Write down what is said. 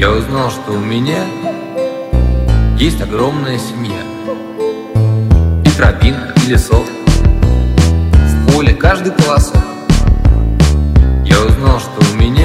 Я узнал, что у меня есть огромная семья. И тропинок, и лесов, в поле каждый колосок. Я узнал, что у меня